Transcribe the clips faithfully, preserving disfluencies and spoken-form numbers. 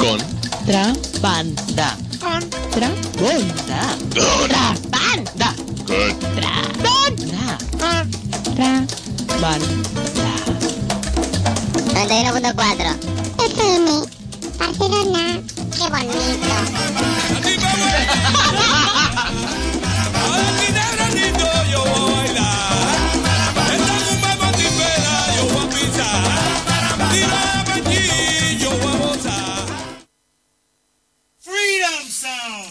Contrabanda. Contrabanda. Contrabanda. Contrabanda. Contrabanda. noventa y uno punto cuatro F M, Barcelona. Qué bonito. Freedom Sound.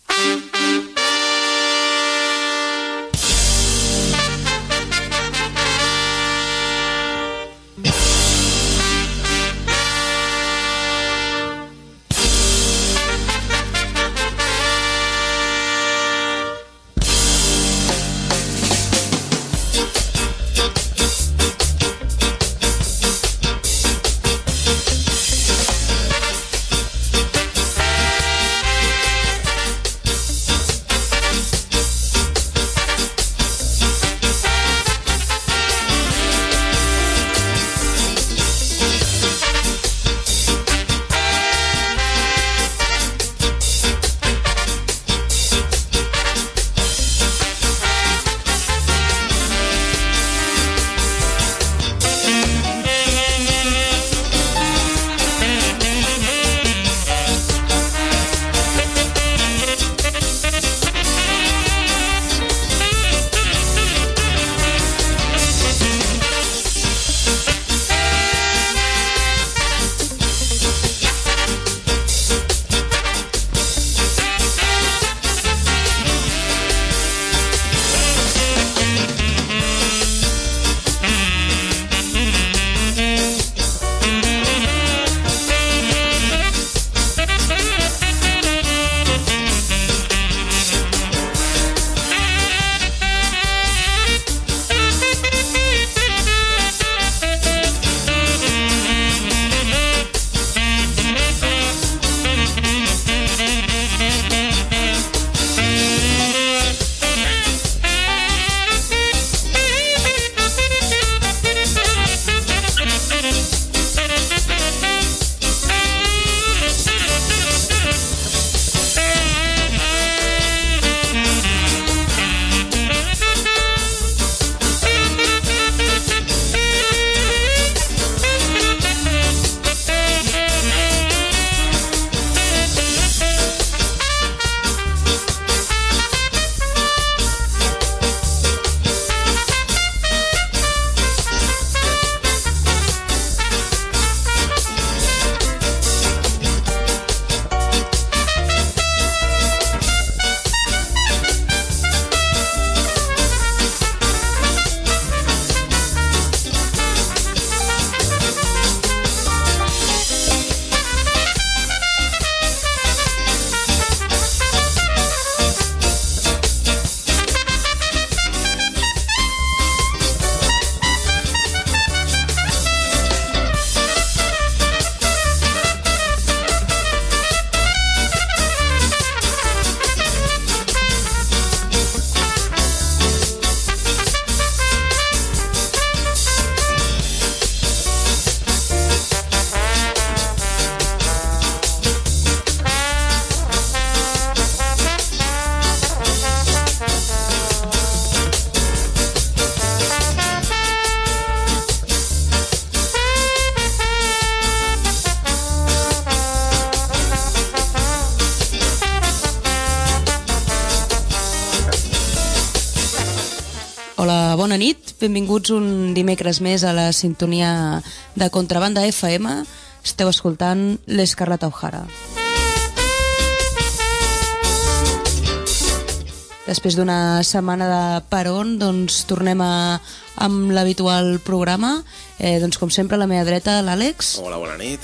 Hola, bona nit. Benvinguts un dimecres més a la sintonia de Contrabanda F M. Esteu escoltant l'Escarlata O'Hara. Després d'una setmana de peron, doncs tornem a, amb l'habitual programa. Eh, doncs com sempre, a la meva dreta, l'Àlex. Hola, bona nit.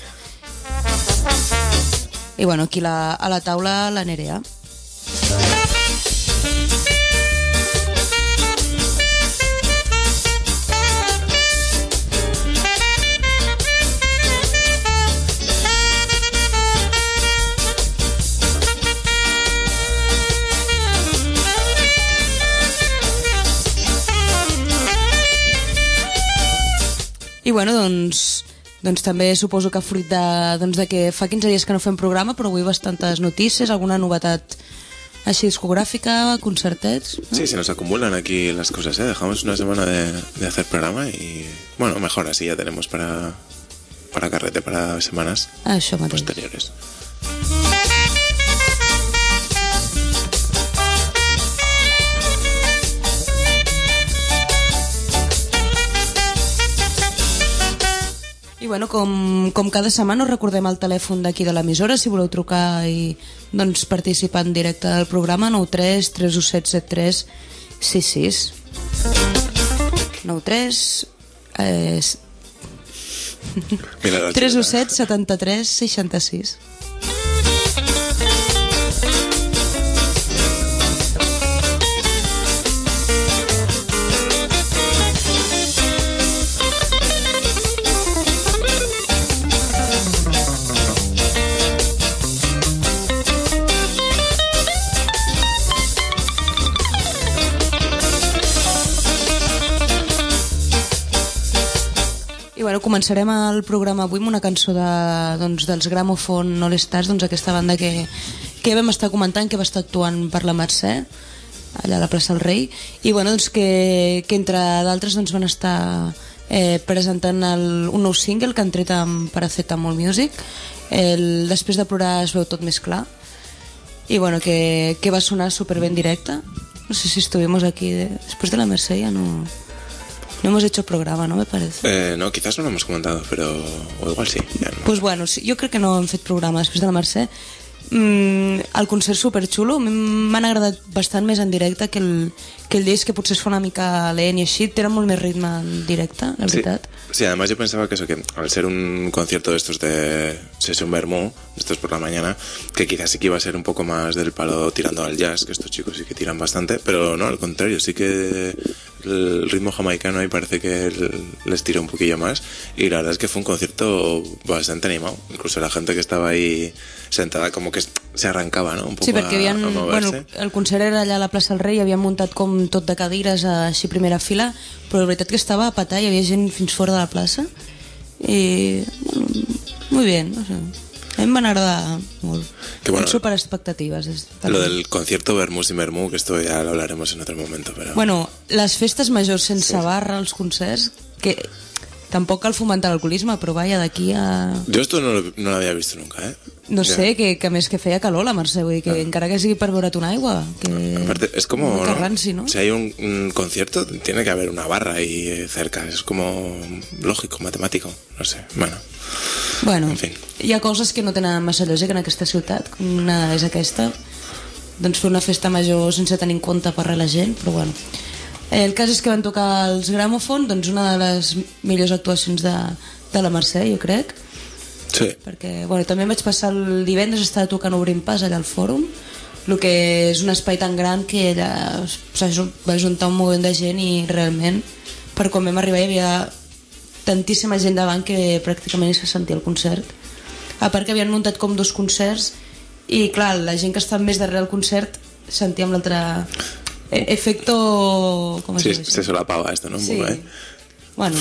I bueno, aquí la, a la taula, la Nerea. I bueno, doncs, doncs també suposo que fruit de, doncs de que fa quinze dies que no fem programa, però avui bastantes notícies, alguna novetat así discográfica, concertets, ¿no? Sí, se nos acumulan aquí las cosas, ¿eh? Dejamos una semana de, de hacer programa y, bueno, mejor así ya tenemos para, para carrete, para semanas Això mateix. posteriores. I bueno, com, com cada setmana us recordem el telèfon d'aquí de l'emissora si voleu trucar i doncs, participar en directe del programa nou tres tres u set set tres sis sis nou tres eh, tres u set setanta tres seixanta sis. Bueno, començarem el programa avui amb una cançó de, doncs, dels Gramophone All Stars, doncs aquesta banda que, que vam estar comentant, que va estar actuant per la Mercè, allà a la plaça del Rei, i bueno, doncs que, que entre d'altres doncs, van estar eh, presentant el, un nou single que han tret amb Paracetamol Music, el Després de plorar es veu tot més clar, i bueno, que, que va sonar superben directe. No sé si estuvimos aquí, de, després de la Mercè ja no... No hemos hecho programa, ¿no? Me parece. Eh, no, quizás no lo hemos comentado, pero... O igual sí. Ja no. Pues bueno, sí, jo crec que no hem fet programa després de la Mercè. Mm, el concert superxulo, m'han agradat bastant més en directe que el, que el disc, que potser es fa una mica lent i així, tenen molt més ritme en directe, la veritat. Sí, sí, además yo pensaba que eso, que al ser un concierto de estos de Session Vermú, de estos por la mañana, que quizás sí que iba a ser un poco más del palo tirando al jazz, que estos chicos sí que tiran bastante, pero no, al contrario, sí que el ritmo jamaicano ahí parece que les tira un poquillo más, y la verdad es que fue un concierto bastante animado, incluso la gente que estaba ahí sentada como que se arrancaba, ¿no? Un poco sí, perquè havien, a, a bueno, el concert era allà a la plaça del Rei, havien muntat com tot de cadires així primera fila, però la veritat que estava a petar, hi havia gent fins fora de la plaça i bueno, muy bien, no sé. A mi em van agradar molt. Que bueno, super expectatives. Lo del concierto Vermú sin Vermú, que esto ya lo hablaremos en otro momento. Pero... Bueno, les festes majors sense sí. barra, els concerts, que tampoc cal fomentar l'alcoholisme, però vaja, d'aquí a... Yo esto no, no lo había visto nunca, ¿eh? No ya. sé, que, que a més que feia calor la Mercè, vull dir que ah. encara que sigui per beure't una aigua, que... Aparte, es como, que ranci, ¿no? Si hay un, un concierto, tiene que haber una barra ahí cerca, es como lógico, matemático, no sé, bueno... Bueno, en fin. Hi ha coses que no tenen massa lògica en aquesta ciutat, una és aquesta, doncs fer una festa major sense tenir en compte per res la gent, però bueno. El cas és que van tocar els Gramophone, doncs una de les millors actuacions de, de la Mercè, jo crec. Sí. Perquè, bueno, també vaig passar el divendres, estava tocant Obrint Pas allà al Fòrum, el que és un espai tan gran que allà va juntar un moviment de gent i realment, per quan vam arribar hi havia tantíssima gent davant que pràcticament se sentia el concert. A part que havien muntat com dos concerts i clar, la gent que estava més darrere del concert sentia amb l'altre efecto... ¿cómo sí, se dice? Se solapaba esto, ¿no? Un sí. poco, ¿eh? Bueno.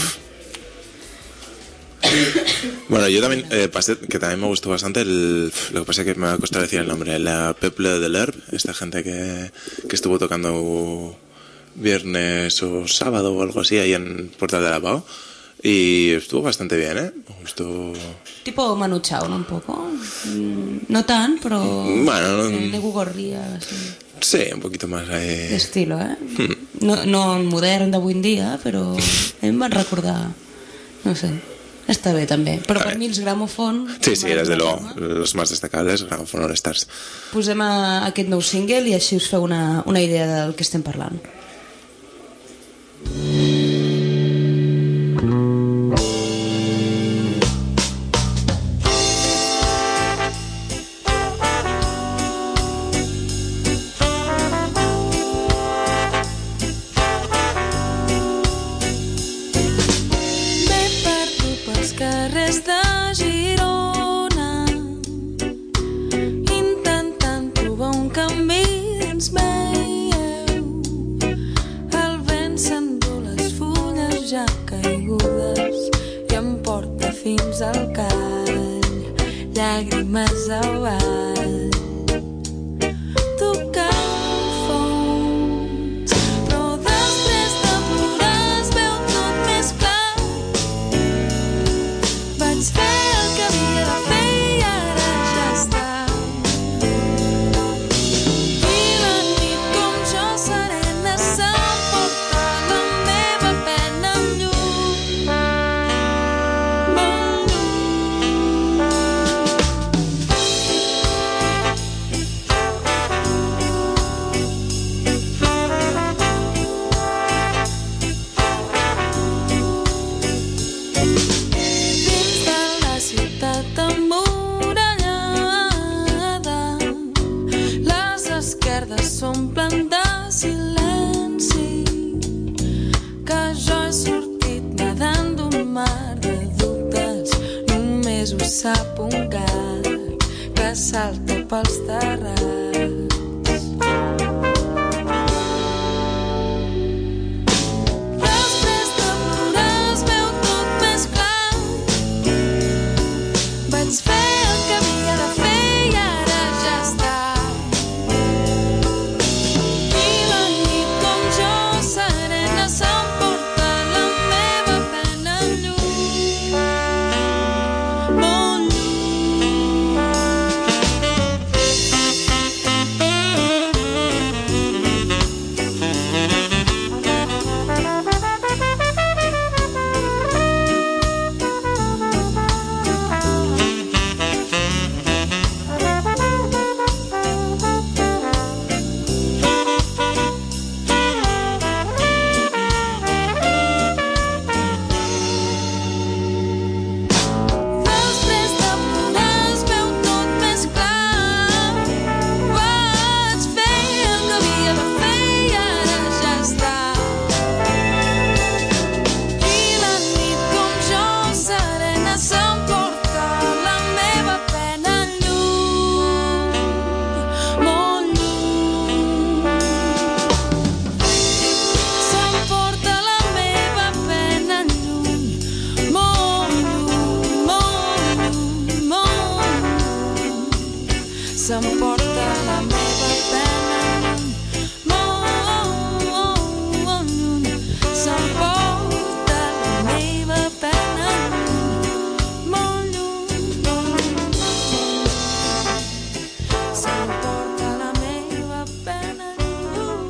Bueno, yo también eh, pasé, que también me gustó bastante el, lo que pasa es que me va a costar decir el nombre, la Peuple de l'Herbe, esta gente que, que estuvo tocando viernes o sábado o algo así ahí en Portal de la Pau. Y estuvo bastante bien, ¿eh? Me gustó... Tipo Manu Chao, ¿no? Un poco. No tan, pero... Bueno, no... De Gugorria, así. Sí, un poquito más ahí... De estilo, ¿eh? No, no modern d'avui en dia, però em van recordar... No sé... Està bé, també. Però per mi els Gramophone... Sí, sí, desde luego. Los más destacables, Gramophone All Stars. Posem a aquest nou single i així us feu una, una idea del que estem parlant. llàgrimes avall, tocant fons, però després de plorar es veu tot més clar. Vaig fer el que havia de fer i ara ja està. I la nit com jo serena s'emporta la meva pena lluny, molt dins de la ciutat emmurallada. Les esquerdes s'omplen de silenci, que jo he sortit nedant d'un mar de dubtes. Només ho sap un gat que salta pels terrats. Després de plorar es veu tot més clar. Vaig fer el que havia de fer i ara ja està. I la nit com jo serena s'emporta la meva pena lluny, molt després de plorar es veu tot més clar. Vaig fer el que havia de fer i ara ja està. I la nit com jo serena s'emporta la meva pena lluny, molt lluny. S'emporta la meva pena lluny, molt lluny, molt lluny, molt lluny. S'emporta la meva pena lluny, molt, molt lluny. S'emporta la meva pena lluny, molt lluny, molt lluny. S'emporta la meva pena lluny.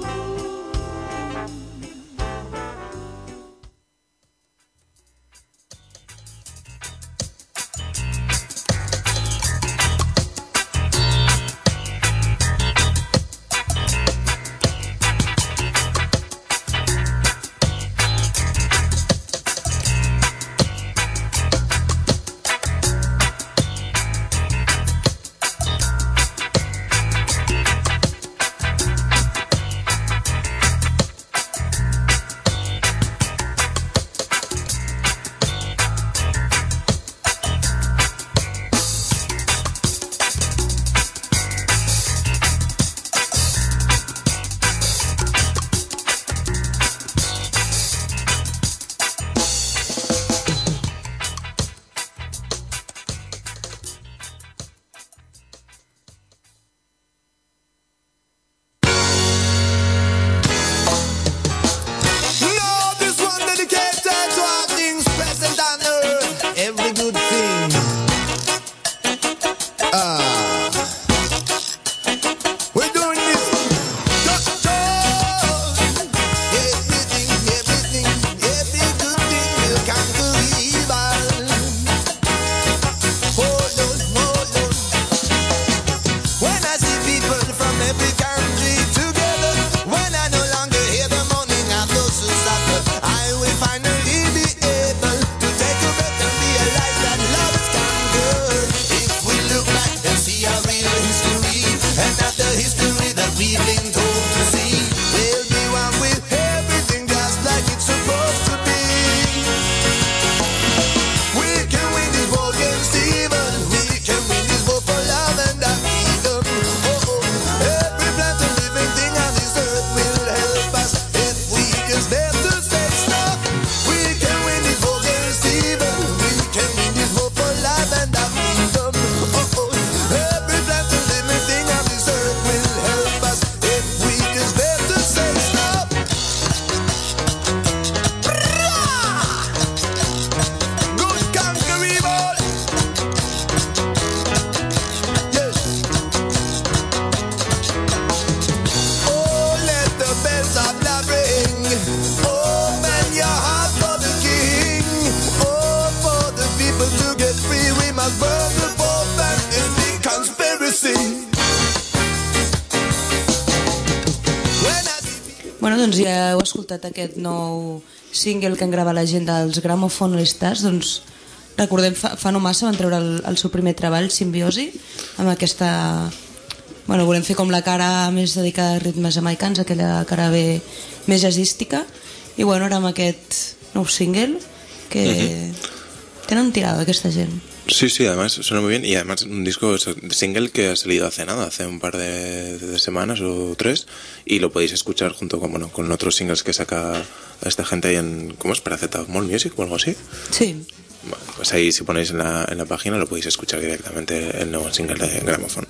Bueno, doncs ja heu escoltat aquest nou single que han gravat la gent dels Gramophone All Stars. Doncs recordem, fa, fa no massa van treure el, el seu primer treball, Simbiosi, amb aquesta... Bueno, volem fer com la cara més dedicada a ritmes jamaicans, aquella cara bé més jazzística, i bueno, ara amb aquest nou single que uh-huh. tenen tirada aquesta gent. Sí, sí, además suena muy bien y además un disco single que ha salido hace nada, hace un par de, de semanas o tres, y lo podéis escuchar junto con, bueno, con otros singles que saca esta gente ahí en, ¿cómo es? Paracetamol Music o algo así. Sí. Bueno, pues ahí si ponéis en la, en la página lo podéis escuchar directamente el nuevo single de Gramophone.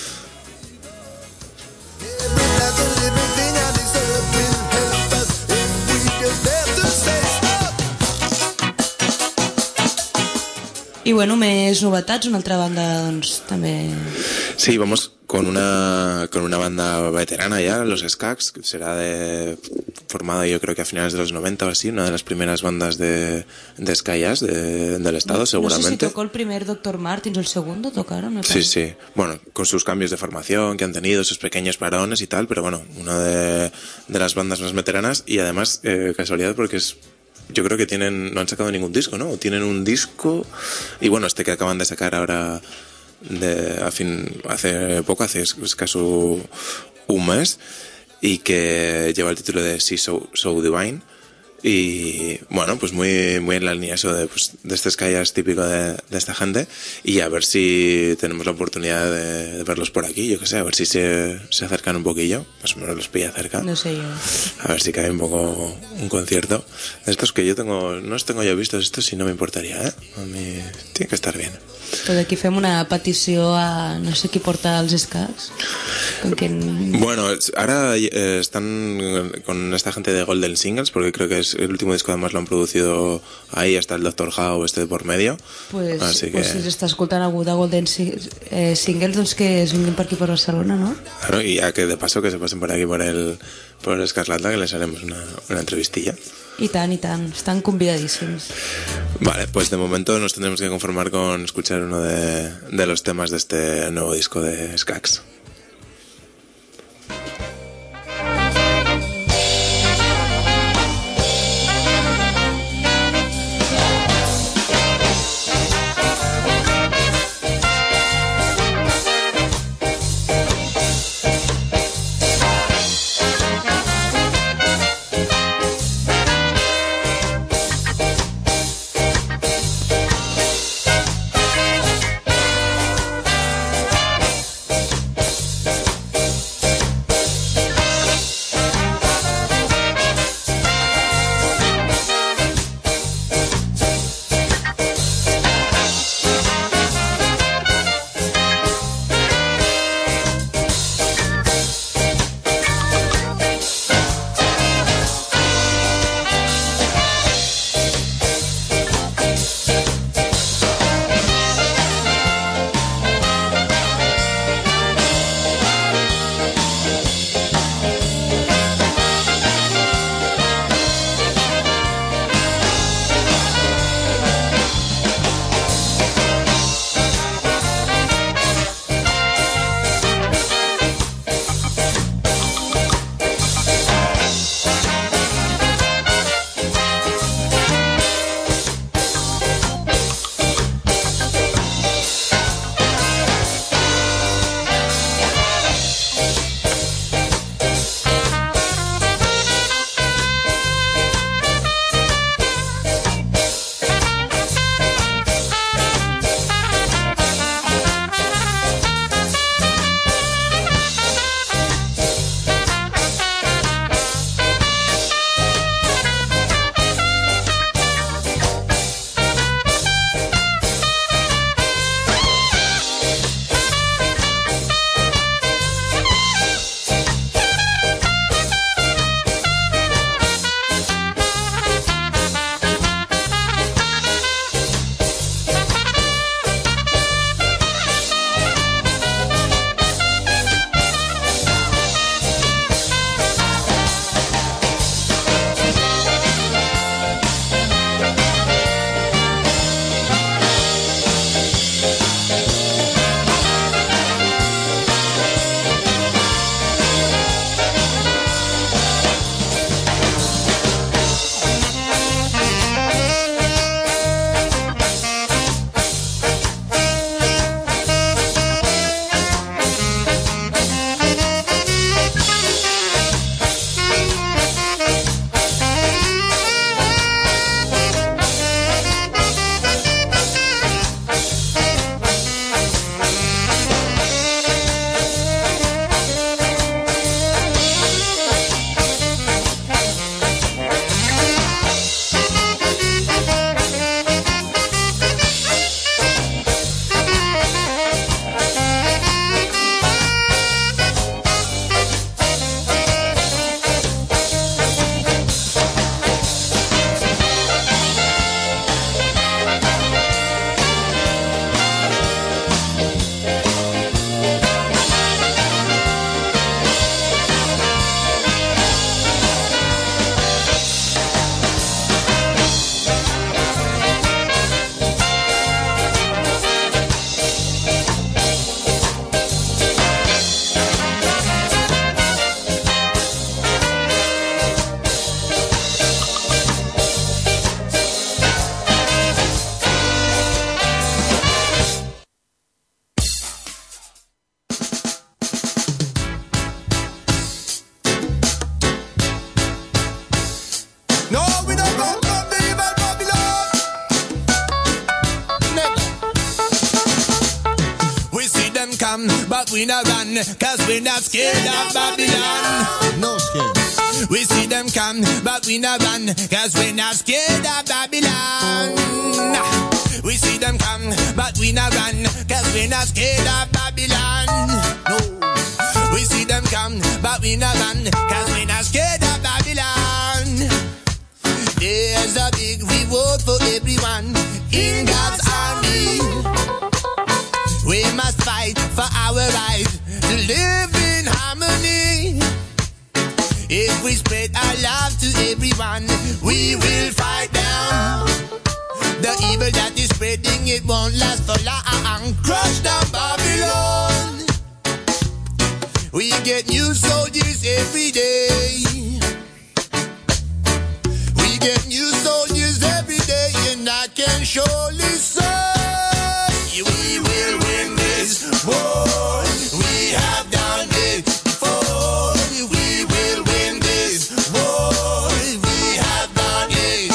I bueno, més novetats, una altra banda doncs també... Sí, vamos con una con una banda veterana ya, los Skaggs, que será de, formada yo creo que a finales de los noventa o así, una de las primeras bandas de, de ska jazz de, del estado, no, seguramente. No sé si tocó el primer doctor Martins o el segundo, tocaron. Me sí, sí, bueno, con sus cambios de formación que han tenido, sus pequeños parones y tal, pero bueno, una de, de las bandas más veteranas y además, eh, casualidad porque es... Yo creo que tienen no han sacado ningún disco, ¿no? Tienen un disco y bueno, este que acaban de sacar ahora de a fin hace poco, hace escaso un mes, y que lleva el título de See So, So Divine. Y bueno, pues muy muy en la línea eso de, pues, de este ska jazz típico de, de esta gente, y a ver si tenemos la oportunidad de, de verlos por aquí, yo que sé, a ver si se, se acercan un poquillo, más o menos los pilla cerca. No sé yo. A ver si cae un poco un concierto. Estos que yo tengo, no los tengo yo vistos, estos sí no me importaría, ¿eh? A mí tiene que estar bien. Pues aquí fem una petició a no sé qui porta els Skaggs. Quien... Bueno, ahora eh, están con esta gente de Golden Singles, porque creo que es el último disco, además lo han producido ahí, hasta el Doctor Howe este por medio. Pues, así pues que... si s'està escoltant algú de Golden eh, Singles, doncs que es vinguin per aquí per Barcelona, ¿no? Claro, y ya que de paso que se pasen por aquí por el por el Escarlata, que les haremos una, una entrevistilla. I tant, i tant, estan convidadíssims. Vale, pues de momento nos tendremos que conformar con escuchar uno de, de los temas de este nuevo disco de Skaggs. come, but we not run, cause we not scared of Babylon. No scared. We see them come, but we not run, cause we not scared of Babylon. We see them come, but we not run, cause we not scared of Babylon. No. We see them come, but we not run, cause we not scared of Babylon. There's a big reward for everyone in God's army. We must fight for our right to live in harmony. If we spread our love to everyone, we will fight down the evil that is spreading. It won't last for long. Crush down Babylon. We get new soldiers every day. We get new soldiers every day, and I can surely say we will win this war. We have done it before. We will win this war. We have done it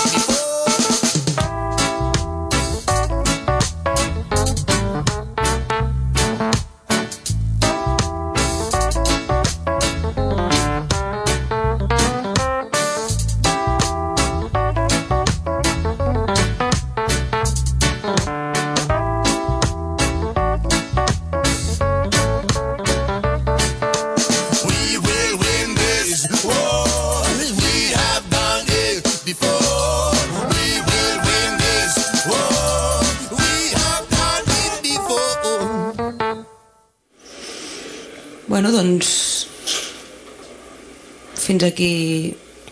Bueno, doncs fins aquí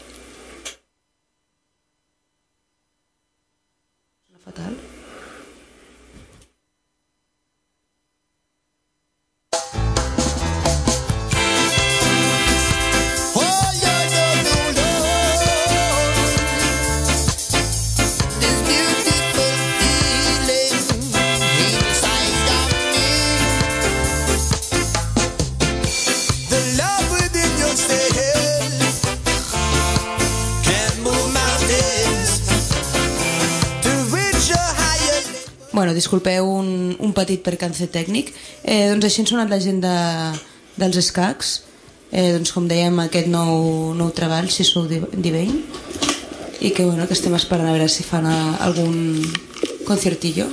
fatal. Bueno, disculpeu un, un petit percance tècnic. Eh, doncs així ens sonat la gent de, dels escacs. Eh, doncs com dèiem, aquest nou, nou treball, si sou Divine. I que, bueno, que estem esperant a veure si fan a, algun concertillo.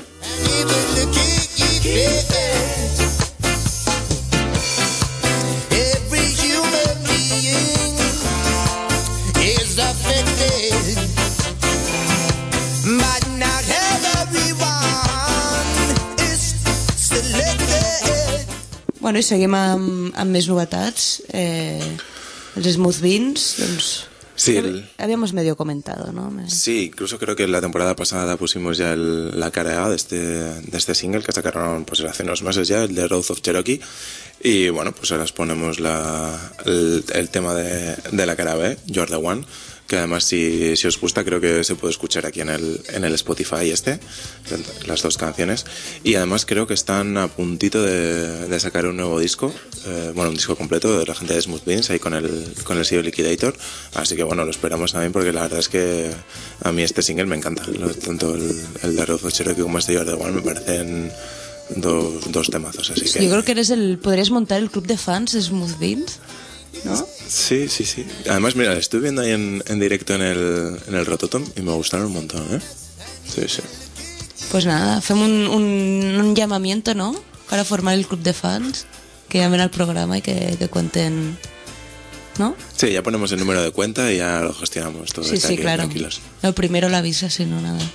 Bueno, i seguim amb, amb més novetats. Eh, els Smooth Beans, doncs... Sí, el... habíamos medio comentado, ¿no? Me... Sí, incluso creo que la temporada pasada pusimos ya el, la cara A de este, de este single que sacaron pues hace unos meses ya, el de Road of Cherokee. Y bueno, pues ahora os ponemos la, el, el tema de, de la cara B, You're the One, que además si, si os gusta creo que se puede escuchar aquí en el, en el Spotify este, las dos canciones, y además creo que están a puntito de, de sacar un nuevo disco, eh, bueno, un disco completo de la gente de Smooth Beans ahí con el, con el sello Liquidator, así que bueno, lo esperamos también porque la verdad es que a mí este single me encanta, tanto el, el de Road of Cherokee como este You're the One me parecen dos, dos temazos, así sí, que... Yo creo que eres el, podrías montar el club de fans de Smooth Beans, ¿no? Sí, sí, sí. Además, mira, estuve viendo ahí en, en directo en el, en el Rototom y me gustaron un montón, ¿eh? Sí, sí. Pues nada, hacemos un, un, un llamamiento, ¿no? Para formar el club de fans, que llamen al programa y que, que cuenten, ¿no? Sí, ya ponemos el número de cuenta y ya lo gestionamos todo. Sí, sí, aquí, claro. Tranquilos. Lo primero la avisa, si no, nada.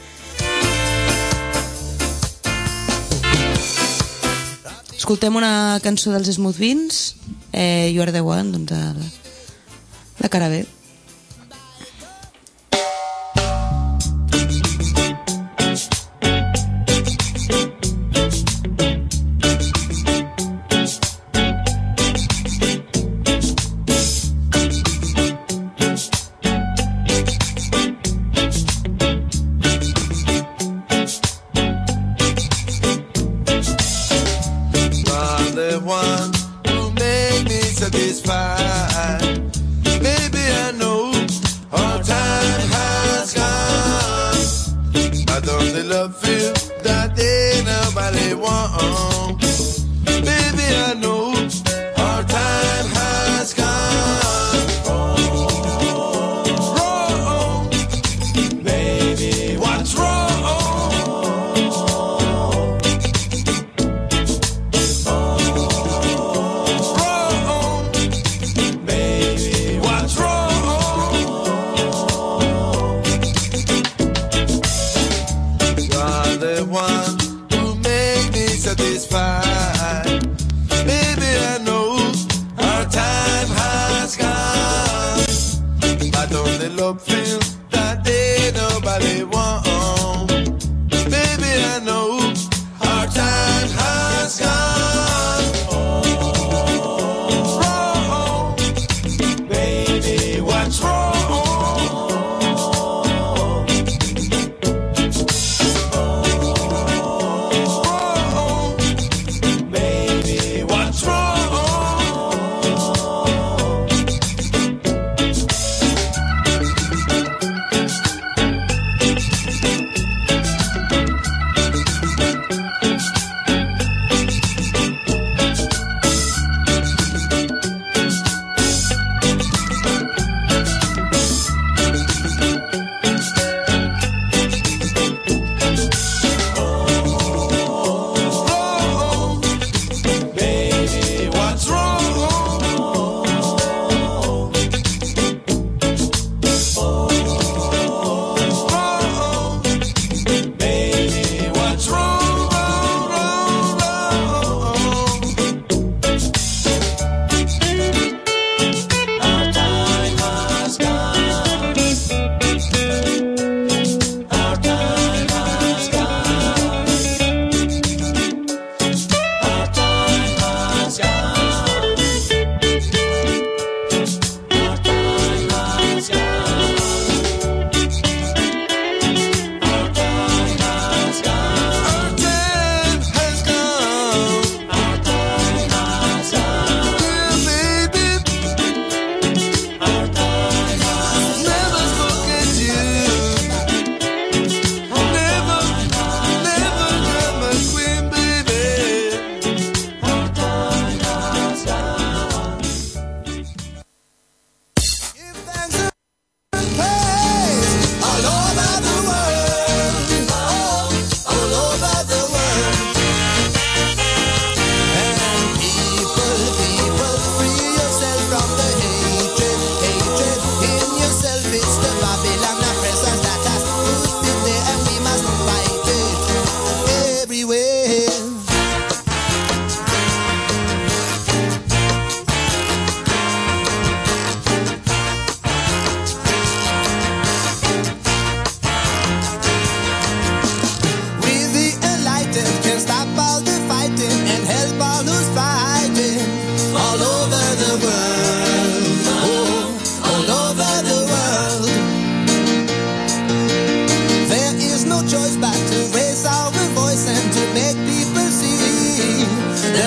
Escoltem una cançó dels Smooth Beans, eh, You Are The One, doncs la, la cara B.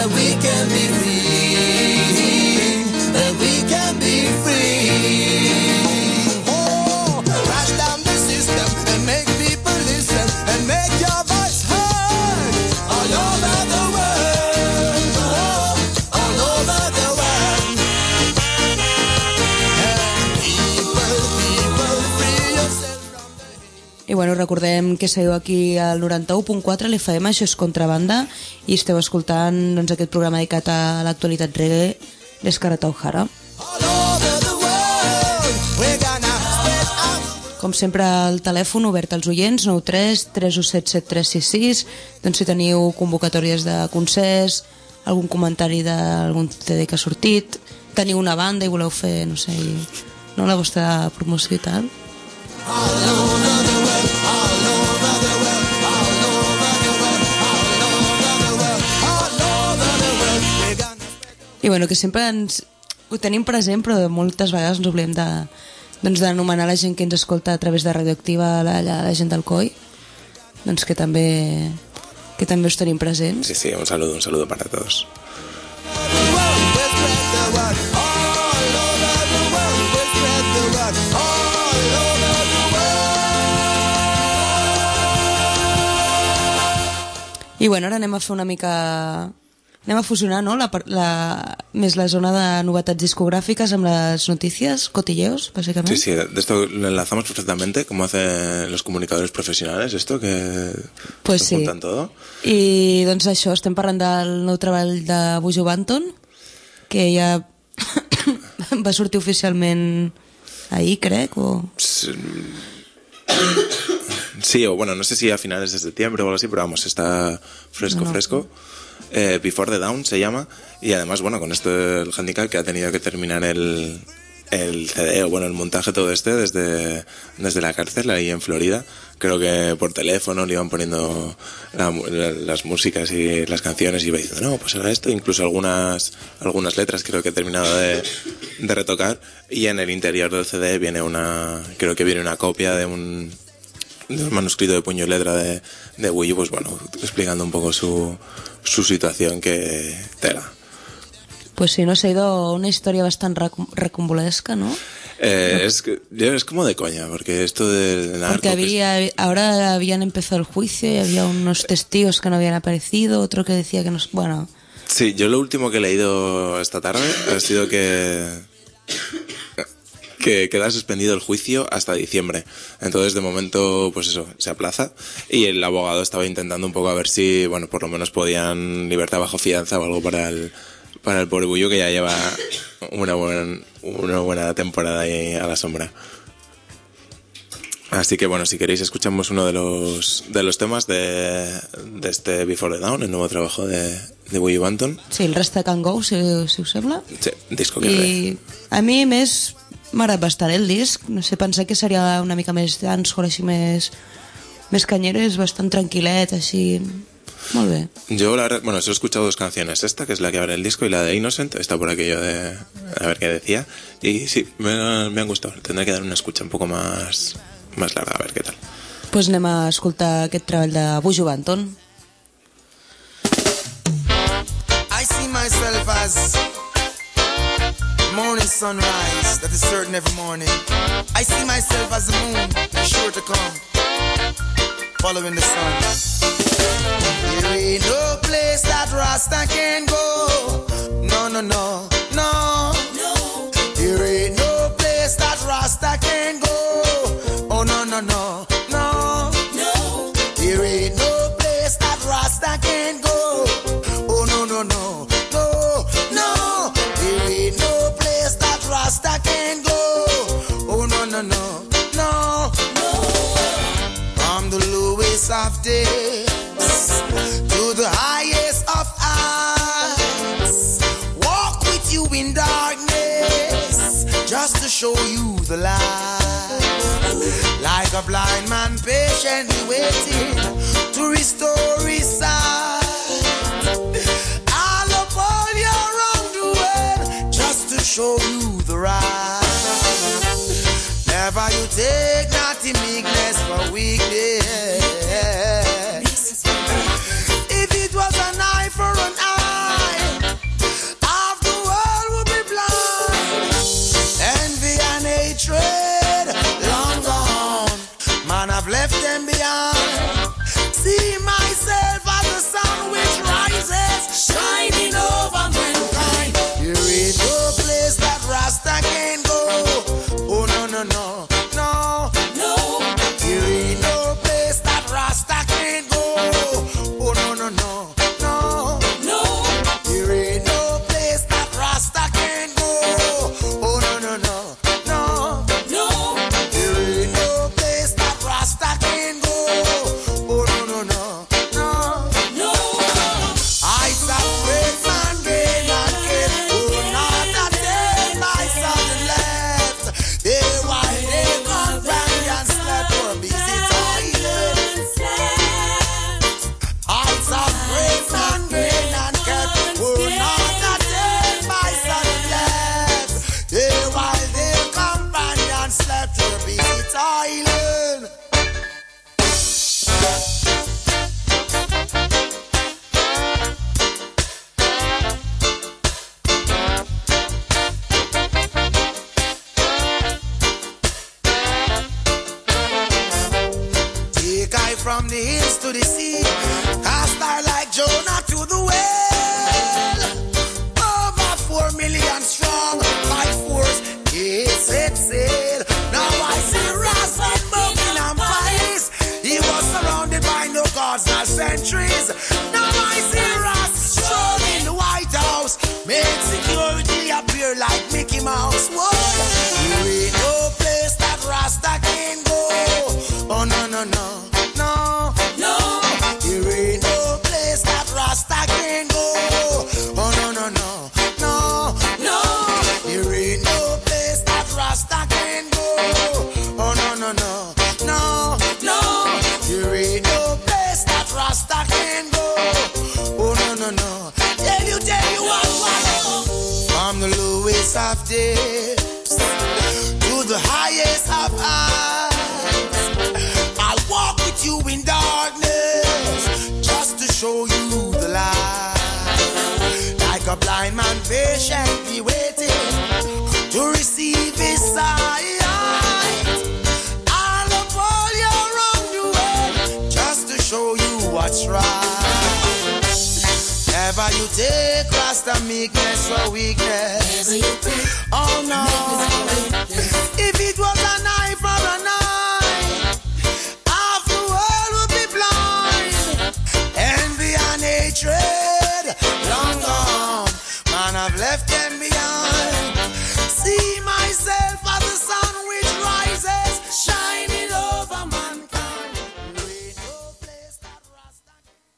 that we can be free, that we can be free. Oh, crash down the system and make people listen and make your voice heard all over the world, oh, all over the world. And people, people, free yourself from the hate. I bueno, recordem que seguiu aquí al noranta-u punt quatre, l'F M, això és Contrabanda, i esteu escoltant doncs, aquest programa dedicat a l'actualitat reggae, l'Escarata O'Hara. All over the world, we're gonna spread out. Com sempre, el telèfon obert als oients, nou tres tres u set set tres sis sis, doncs si teniu convocatòries de concerts, algun comentari d'algun C D que ha sortit, teniu una banda i voleu fer, no sé, no, la vostra promoció i tal. All over the world, all over the world, all over the world, all over the world, all over the world, we're gonna... I bueno, que sempre ens ho tenim present, però moltes vegades ens oblidem de, doncs, d'anomenar la gent que ens escolta a través de Radioactiva, la, la, la gent del C O I, doncs que també, que també us tenim presents. Sí, sí, un saludo, un saludo para todos. I bueno, ara anem a fer una mica... Anem a fusionar, no?, la, la, més la zona de novetats discogràfiques amb les notícies, cotilleos, básicamente. Sí, sí, de esto lo enlazamos perfectamente, como hacen los comunicadores profesionales, esto, que pues lo sí. juntan todo. I doncs això, estem parlant del nou treball de Buju Banton, que ja va sortir oficialment ahir, crec, o... Sí, o bueno, no sé si a finales de septiembre o algo así, pero vamos, está fresco, no, no. fresco. Eh, Before the Dawn se llama, y además, bueno, con esto el handicap que ha tenido que terminar el, el C D, o bueno, el montaje todo este desde, desde la cárcel ahí en Florida. Creo que por teléfono le iban poniendo la, la, las músicas y las canciones y iba diciendo, no, pues era esto, incluso algunas, algunas letras creo que he terminado de, de retocar, y en el interior del C D viene una, creo que viene una copia de un, de un manuscrito de puño y letra de, de Buju, pues bueno, explicando un poco su, su situación, que tela. Pues sí, no, se ha ido una historia bastante recombolesca, ¿no? Eh, es, que, es como de coña, porque esto del narco... Porque había, pues... ahora habían empezado el juicio y había unos testigos que no habían aparecido, otro que decía que no... Bueno... Sí, yo lo último que he leído esta tarde ha sido que... que queda suspendido el juicio hasta diciembre. Entonces, de momento, pues eso, se aplaza. Y el abogado estaba intentando un poco a ver si, bueno, por lo menos podían libertad bajo fianza o algo para el... para el pobre Buju, que ya lleva una buena, una buena temporada ahí a la sombra. Así que bueno, si queréis escuchamos uno de los de los temas de, de este Before the Dawn, el nuevo trabajo de, de Buju Banton. Sí, el Rasta Can Go, si, si us sembla. Sí, disco que I re. a mi més m'agrada bastant el disc, no sé, pensar que seria una mica més dancehall, així més, més canyero, és bastant tranquil·let, així... Molt bé. Yo, la verdad, bueno, solo he escuchado dos canciones. Esta, que es la que abre el disco, y la de Innocent, está por aquello de... a ver qué decía. Y sí, me, me han gustado. Tendré que dar una escucha un poco más, más larga, a ver qué tal. Pues anem a escoltar aquest treball de Buju Banton. I see myself as morning sunrise that is certain every morning. I see myself as the moon, sure to come, following the sun. There ain't no place that Rasta can go. No, no, no, no, no. There ain't no place that Rasta can go. Oh, no, no, no, no, no. There ain't no place that Rasta can go. Oh, no, no, no, no, no. There ain't no place that Rasta can go. Oh, no, no, no, no, no. From the lowest of days to the highest of heights, walk with you in darkness, just to show you the light. Like a blind man patiently waiting to restore his sight. I'll uphold you around the world, just to show you the right. Never you take not in meekness for weakness. If it was an eye for an eye, appear like Mickey Mouse. Whoa. There ain't no place that Rasta can go. Oh no no no no no. There ain't no place that Rasta can go. Oh no no no no no. There ain't no place that Rasta can go. Oh no no no no no. There ain't no place that Rasta can go. Oh no no no. Tell you tell you what what. From the lowest of depths to the highest of heights, I'll walk with you in darkness just to show you the light. Like a blind man patiently waiting to receive his sight. I'll uphold you around the way just to show you what's right. Never you take Rasta meekness or weakness. Oh no. If it was a knife or a knife, half the world would be blind. Envy and hatred, long gone, man, I've left them behind. See myself as the sun which rises, shining over mankind. There ain't no place that Rasta.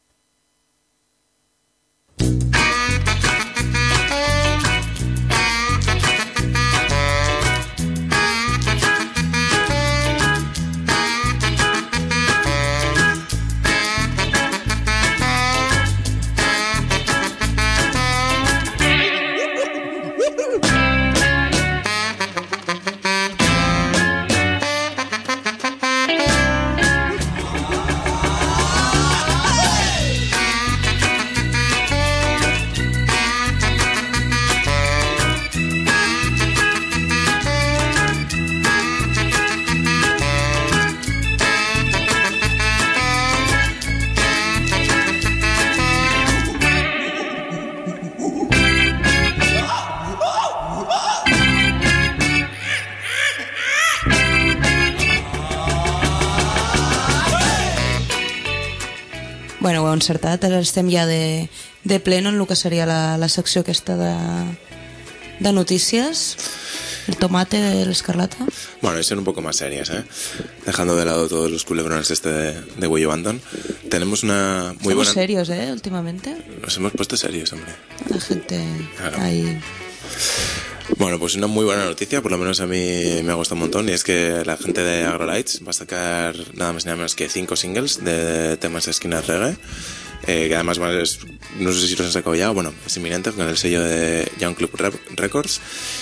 Bueno, ho heu encertat, ara estem ja de, de pleno en el que seria la, la secció aquesta de, de notícies. El tomate de l'escarlata. Bueno, y son un poco más serias, ¿eh? Dejando de lado todos los culebrones este de, de Willy Bandon. Tenemos una muy Somos buena... serios, ¿eh? Últimamente. Nos hemos puesto serios, hombre. La gente Claro. ahí... Bueno, pues una muy buena noticia, por lo menos a mí me ha gustado un montón, y es que la gente de Agrolights va a sacar nada más y nada menos que cinco singles de temas de Skinner Reggae, eh, que además van a- es- no sé si los han sacado ya, bueno, es inminente con el sello de Young Club Rep- Records,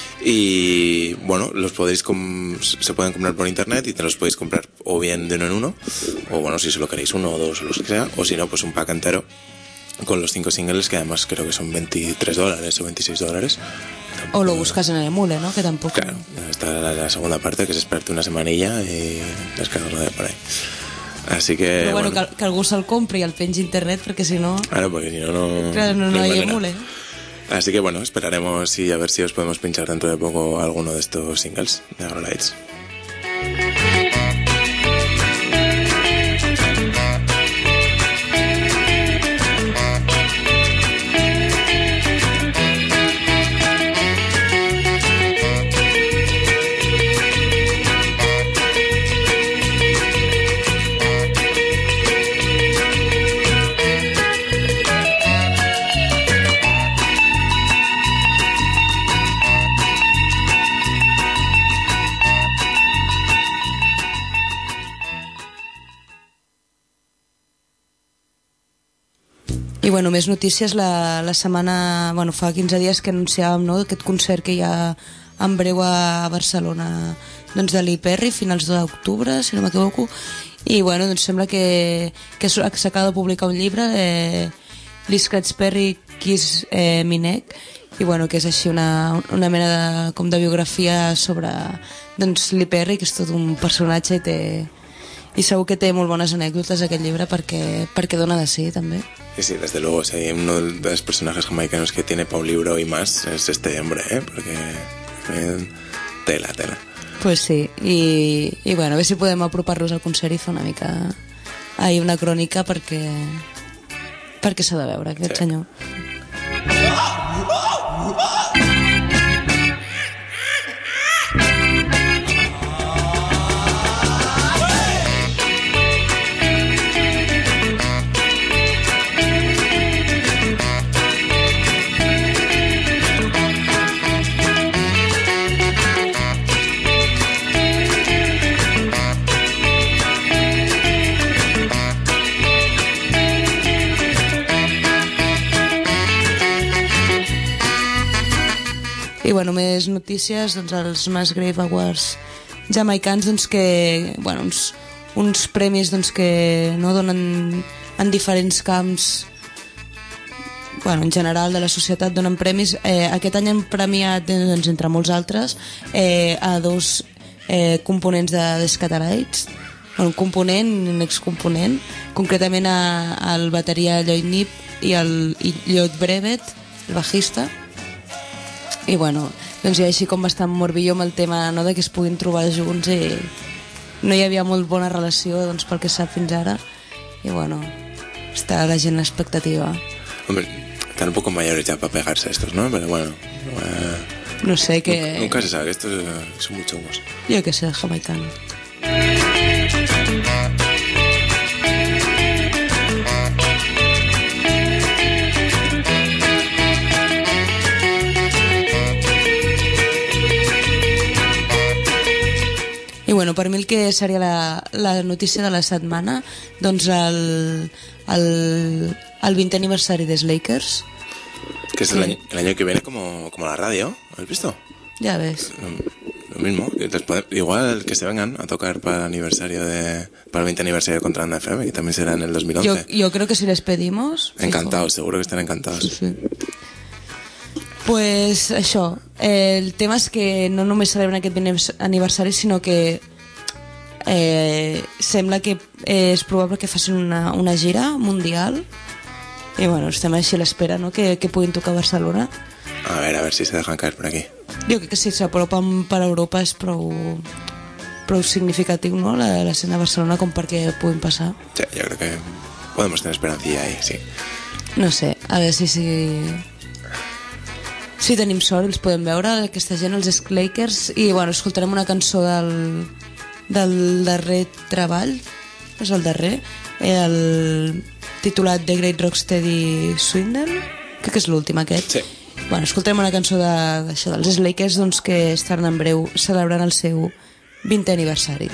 y bueno, los podéis com- se pueden comprar por internet y te los podéis comprar o bien de uno en uno, o bueno, si solo queréis uno o dos o los que sea, o si no, pues un pack entero con los cinco singles, que además creo que son veintitrés dólares o veintiséis dólares. O lo buscas en el emule, ¿no? Que tampoco... Claro, está la, la segunda parte, que es esperarte una semanilla y descargarlo de por ahí. Así que, Però bueno, bueno, que, que algú se'l compri i el pengi a internet, perquè si no... claro, porque si no, no, Claro, no, no hay hay manera. emule. Así que bueno, esperaremos y a ver si os podemos pinchar dentro de poco alguno de estos singles de Agrolights. I bueno, més notícies, la, la setmana, bueno, fa quinze dies que anunciàvem, no?, aquest concert que hi ha en breu a Barcelona, doncs de Lee Perry, finals d'octubre, si no m'equivoco, i bueno, doncs sembla que, que s'acaba de publicar un llibre, eh, Lee Scratch Perry, Kiss eh, Minek, i bueno, que és així una, una mena de, com de biografia sobre doncs, Lee Perry, que és tot un personatge i té... I segur que té molt bones anècdotes aquest llibre perquè, perquè dona de sí, també. Y sí, desde luego, si hay uno de los personajes jamaicanos que tiene para un libro y más, es este hombre, ¿eh? Porque... eh, tela, tela. Pues sí, i, i bueno, a veure si podem apropar-los al concert i fer una mica ahí una crònica perquè perquè s'ha de veure aquest Sí. senyor. I bueno, més notícies, doncs els Musgrave Awards jamaicans, doncs que, bueno, uns, uns premis doncs que no donen en diferents camps, bueno, en general de la societat donen premis. Eh, aquest any han premiat, doncs, entre molts altres, eh, a dos eh, components de Descatalites, un component i un excomponent, concretament a, al bateria Lloyd Knibb i el i Lloyd Brevet, el bajista. I bueno, doncs hi ha així com bastant morbilló amb el tema, no, de que es puguin trobar junts, i no hi havia molt bona relació, doncs, pel que sap fins ara. I bueno, està la gent a l'expectativa. Hombre, están un poco mayores ya para pegarse estos, ¿no? Pero bueno, eh, No sé, que... nunca se sabe, estos eh, son muy chungos. Jo què sé, jamaicano. I bueno, per mi el que seria la, la notícia de la setmana, doncs el, el, el vinte aniversari dels Lakers. Que es el, año, el año que viene como, como la radio, ¿has visto? Ya ves. Lo mismo, que les puede- igual que se vengan a tocar para el aniversario de, para el veinte aniversario de Contra F M, que también será en el dos mil Yo, once. yo creo que si les pedimos... fijo. Encantados, seguro que están encantados. Sí, sí. Pues això, eh, el tema és que no només celebren aquest vint aniversari, sinó que eh, sembla que eh, és probable que facin una, una gira mundial, i bueno, estem així a l'espera, no?, que, que puguin tocar a Barcelona. A ver, a ver si se dejan caer por aquí. Jo crec que si s'apropen per Europa és prou, prou significatiu, no?, la, l'escena de Barcelona, com perquè puguin passar. Sí, yo creo que podemos tener esperancilla ahí, sí. No sé, a veure si... si... Si tenim sort, els podem veure, aquesta gent, els Lakers, i bueno, escoltarem una cançó del, del darrer treball, és el darrer, el titulat The Great Rocksteady Swindle, crec que és l'últim aquest. Sí. Bueno, escoltarem una cançó de, d'això, dels Lakers, doncs, que estaran en breu celebrant el seu vinte aniversari.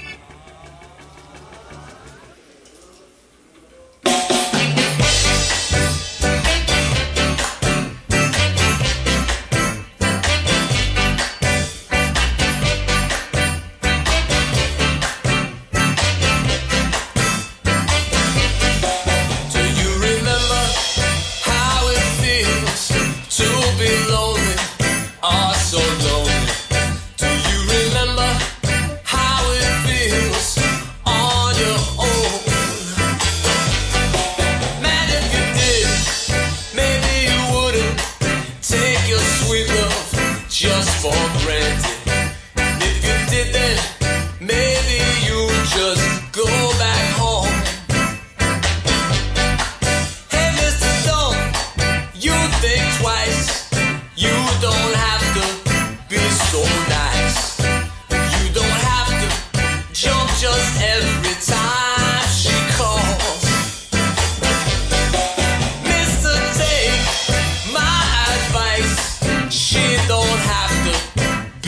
Do you remember how it feels to be lonely, oh so lonely? Do you remember how it feels on your own? Man, if you did, maybe you wouldn't take your sweet love just for granted. And if you did, then maybe you'd just go back home. Hey, Mister Stone, you think twice. You don't have to be so nice. You don't have to jump just every time she calls. Mister, take my advice. She don't have to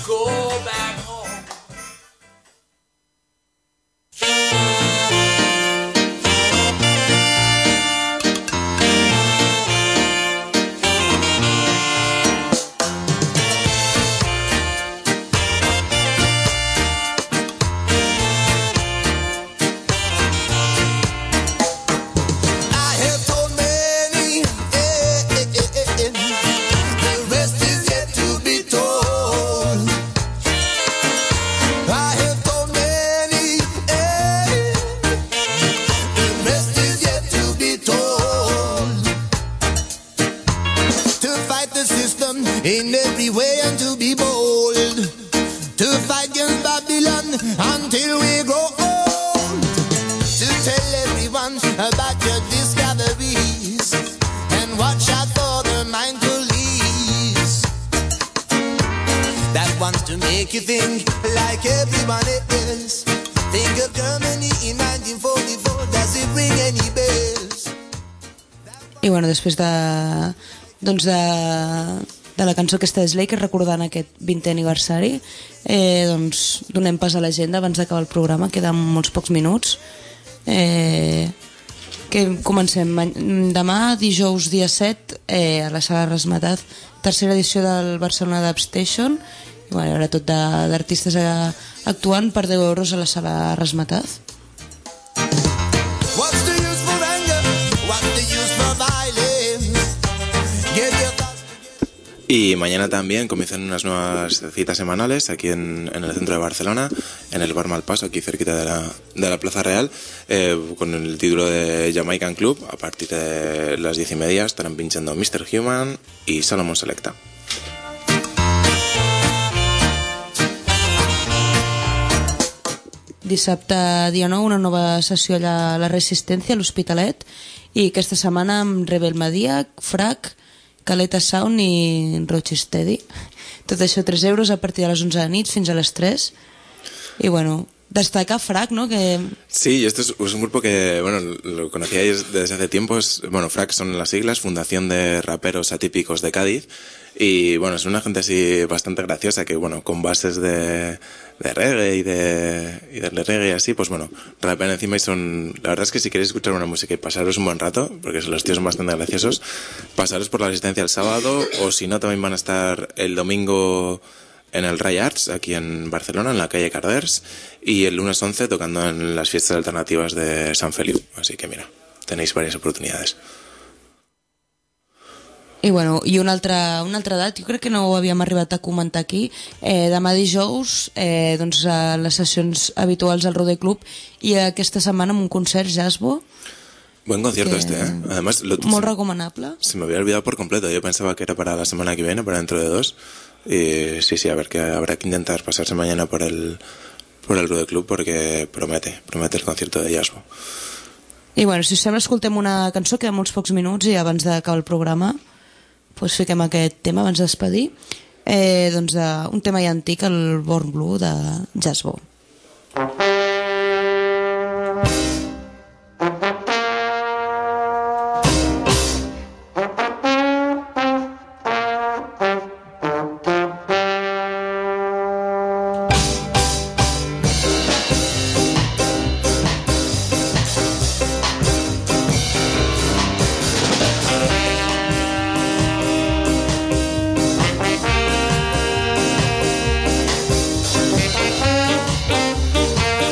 go back home. I have told many, eh, eh, eh, eh, eh, the rest is yet to be told. I have told many, eh, the rest is yet to be told. To fight the system in every way and to be bold. To fight against Babylon until we grow old. To tell everyone about your discoveries and watch out for the mind police that wants to make you think like everyone else. Think of Germany in nineteen forty-four, does it ring any bells? I bueno, després de, doncs de, de la cançó aquesta de Slade, recordant aquest vintè aniversari, eh, doncs donem pas a l'agenda abans d'acabar el programa, queden molts pocs minuts. Eh, que comencem demà, dijous dia set, eh, a la sala Razmataz, tercera edició del Barcelona Dub Station. I bueno, hi haurà tot de- d'artistes eh, actuant per deu euros a la sala Razmataz. What's the use for anger? What's the use for violence? Give your thoughts. Y mañana también comienzan unas nuevas citas semanales aquí en, en el centro de Barcelona, en el Bar Malpaso, aquí cerquita de la, de la Plaza Real, eh, con el título de Jamaican Club. A partir de las diez y media estarán pinchando mister Human y Salomon Selecta. Dissabte, dia nou, una nova sessió allà a la Resistència, a l'Hospitalet, i aquesta setmana amb Rebel Madia, Frac, Caleta Sound i Rochesteady. Tot això tres euros a partir de les onze de nit fins a les tres. I bueno, destacar Frac, ¿no? Que Sí, y esto es, es un grupo que, bueno, lo conocíais desde hace tiempo. Es, bueno, Frac son las siglas, Fundación de Raperos Atípicos de Cádiz. Y bueno, es una gente así bastante graciosa que, bueno, con bases de, de reggae y de, y del reggae y así, pues bueno, rapean encima y son... La verdad es que si queréis escuchar una música y pasaros un buen rato, porque los tíos son bastante graciosos, pasaros por la Resistencia el sábado, o si no, también van a estar el domingo en el Ray Arts, aquí en Barcelona, en la calle Carders, y el lunes once tocando en las fiestas alternativas de Sant Feliu. Así que mira, tenéis varias oportunidades. I, bueno, i una altra, una altra edat, jo crec que no ho havíem arribat a comentar aquí, eh, demà dijous, eh, doncs a les sessions habituals al Roder Club, i aquesta setmana amb un concert Jazzbo. Buen concierto que- este, ¿eh? Además, lo, Molt recomanable. se me había olvidado por completo. Yo pensaba que era para la semana que viene, para dentro de dos. Y sí, sí, a ver, que habrá que intentar pasarse mañana por el por el Roder Club porque promete, promete el concierto de Jazzbo. I bueno, si us sembla, escoltem una cançó, queda molts pocs minuts i abans d'acabar el programa doncs fiquem aquest tema abans de despedir. Eh, doncs de, un tema ja antic, el Born Blue de Jazzbo. Thank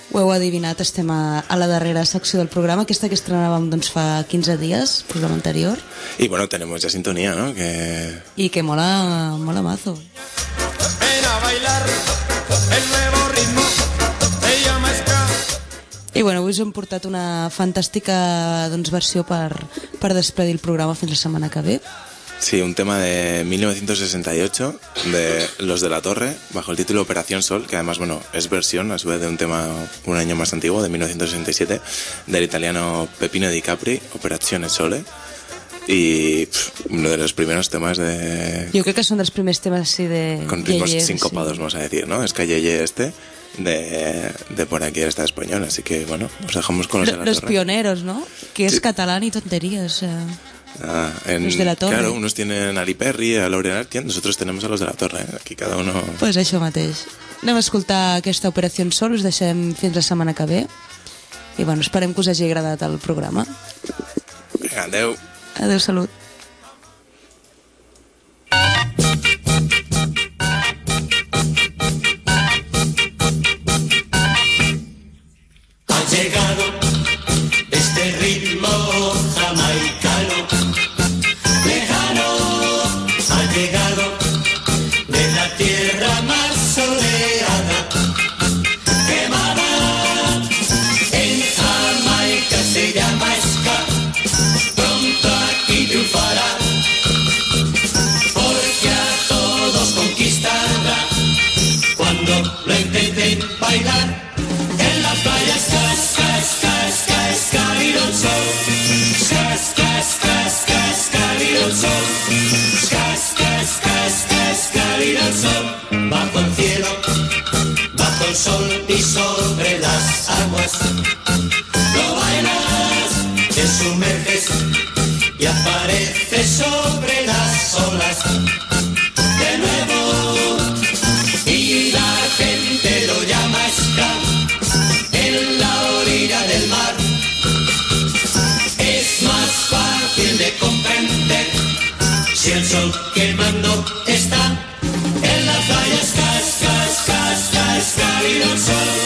Ho heu adivinat, estem a, a la darrera secció del programa, aquesta que estrenàvem doncs, fa quinze dies, programa anterior. Y bueno, tenemos ya sintonía, ¿no? Que... I que mola, mola mazo. Ven a bailar el nuevo ritmo, se llama ska. I bueno, avui us hem portat una fantàstica doncs, versió per, per despedir el programa fins la setmana que ve. Sí, un tema de mil novecientos sesenta y ocho de Los de la Torre, bajo el título Operación Sol, que además, bueno, es versión a su vez de un tema un año más antiguo, de mil novecientos sesenta y siete, del italiano Peppino Di Capri, Operazione Sole, y pff, uno de los primeros temas de... Jo crec que són dels primers temes així de... con ritmos Yeye, sincopados, sí. vamos a decir, ¿no? Es que Yeye este, de, de por aquí está español, así que, bueno, os dejamos con Los de la Los Torre. pioneros, ¿no? Que es Sí. catalán y tonterías, o sea... Ah, en, Los de la Torre. Claro, unos tienen a Ali Perry, a Lauren Arkin, nosotros tenemos a Los de la Torre, ¿eh? Aquí cada uno... Pues això mateix. Anem a escoltar aquesta Operació Sol, us deixem fins la setmana que ve. I bueno, esperem que us hagi agradat el programa. Venga, adeu. Adéu, salut. Ha llegado este ritmo jamaicano, lejano, ha llegado de la tierra más soleada, quemada, en Jamaica se llama ska, pronto aquí triunfará, porque a todos conquistará, cuando lo intenten bailar. En la playa ska, ska, ska, ska, ska, vino el sol. Ska, ska, ska, ska, ska, vino el sol. Ska, ska, ska, ska, ska, vino el sol. Bajo el cielo, bajo el sol y sobre las aguas. Lo bailas, te sumerges y apareces sobre las olas. De nuevo, y la gente lo llama ska. En la orilla del mar es más fácil de comprender si el sol quemando está en la playa. Ska, ska, ska, ska, ska, vino el sol.